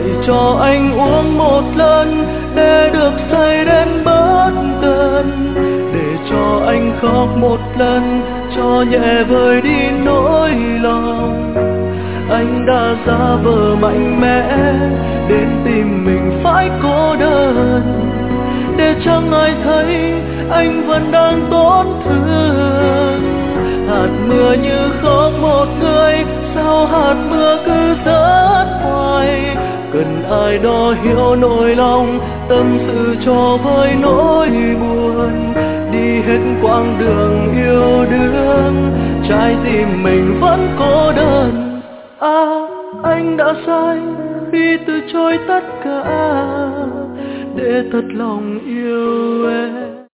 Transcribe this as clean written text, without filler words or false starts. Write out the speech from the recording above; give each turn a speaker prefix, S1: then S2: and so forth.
S1: cho anh uống một lần để được say đến bất tận, để cho anh khóc một lần cho nhẹ vơi đi nỗi lòng. Anh đã giả vờ mạnh mẽ đến tìm mình phải cô đơn, để chẳng ai thấy anh vẫn đang tổn thương. Hạt mưa như khóc một người, sao hạt mưa cứ rớt hoài. Cần ai đó hiểu nỗi lòng, tâm sự cho với nỗi buồn. Đi hết quãng đường yêu đương, trái tim mình vẫn cô đơn. Anh đã sai khi từ chối tất cả để thật lòng yêu em.